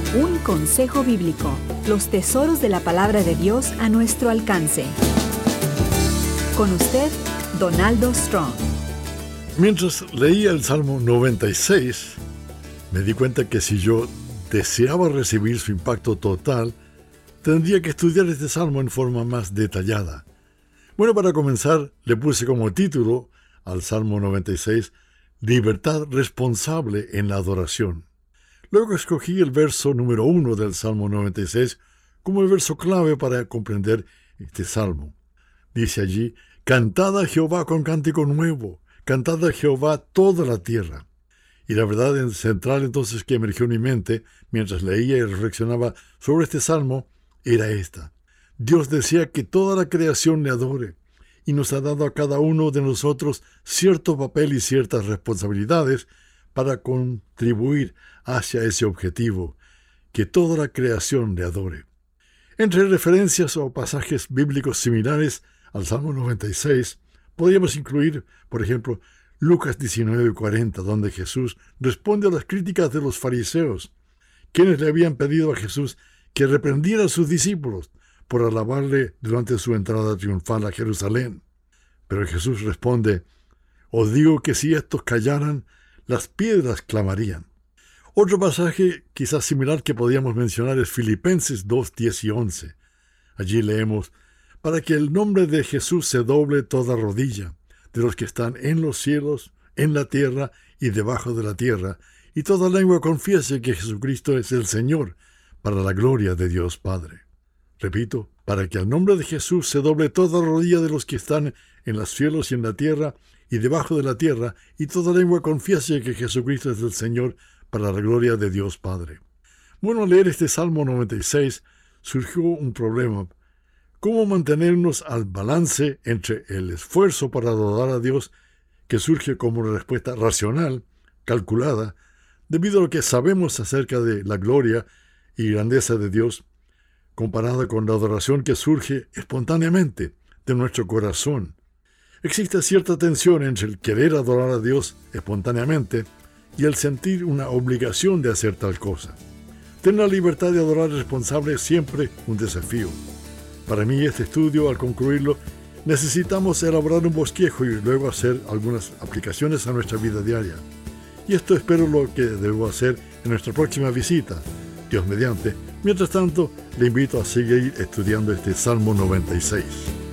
Un consejo bíblico. Los tesoros de la palabra de Dios a nuestro alcance. Con usted, Donaldo Strong. Mientras leía el Salmo 96, me di cuenta que si yo deseaba recibir su impacto total, tendría que estudiar este salmo en forma más detallada. Bueno, para comenzar, le puse como título al Salmo 96, Libertad responsable en la adoración. Luego escogí el verso número 1 del Salmo 96 como el verso clave para comprender este salmo. Dice allí, cantad a Jehová con cántico nuevo, cantad a Jehová toda la tierra. Y la verdad central entonces que emergió en mi mente mientras leía y reflexionaba sobre este salmo era esta. Dios desea que toda la creación le adore y nos ha dado a cada uno de nosotros cierto papel y ciertas responsabilidades para contribuir hacia ese objetivo, que toda la creación le adore. Entre referencias o pasajes bíblicos similares al Salmo 96, podríamos incluir, por ejemplo, Lucas 19:40, donde Jesús responde a las críticas de los fariseos, quienes le habían pedido a Jesús que reprendiera a sus discípulos por alabarle durante su entrada triunfal a Jerusalén. Pero Jesús responde, os digo que si estos callaran, las piedras clamarían. Otro pasaje quizás similar que podríamos mencionar es Filipenses 2, 10 y 11. Allí leemos, para que el nombre de Jesús se doble toda rodilla, de los que están en los cielos, en la tierra y debajo de la tierra, y toda lengua confiese que Jesucristo es el Señor, para la gloria de Dios Padre. Repito, para que al nombre de Jesús se doble toda rodilla de los que están en los cielos y en la tierra y debajo de la tierra, y toda lengua confiese que Jesucristo es el Señor, para la gloria de Dios Padre. Bueno, al leer este Salmo 96 surgió un problema. ¿Cómo mantenernos al balance entre el esfuerzo para adorar a Dios, que surge como una respuesta racional, calculada, debido a lo que sabemos acerca de la gloria y grandeza de Dios, comparada con la adoración que surge espontáneamente de nuestro corazón? Existe cierta tensión entre el querer adorar a Dios espontáneamente y el sentir una obligación de hacer tal cosa. Tener la libertad de adorar responsable es siempre un desafío. Para mí, este estudio, al concluirlo, necesitamos elaborar un bosquejo y luego hacer algunas aplicaciones a nuestra vida diaria. Y esto espero lo que debo hacer en nuestra próxima visita, Dios mediante. Mientras tanto, le invito a seguir estudiando este Salmo 96.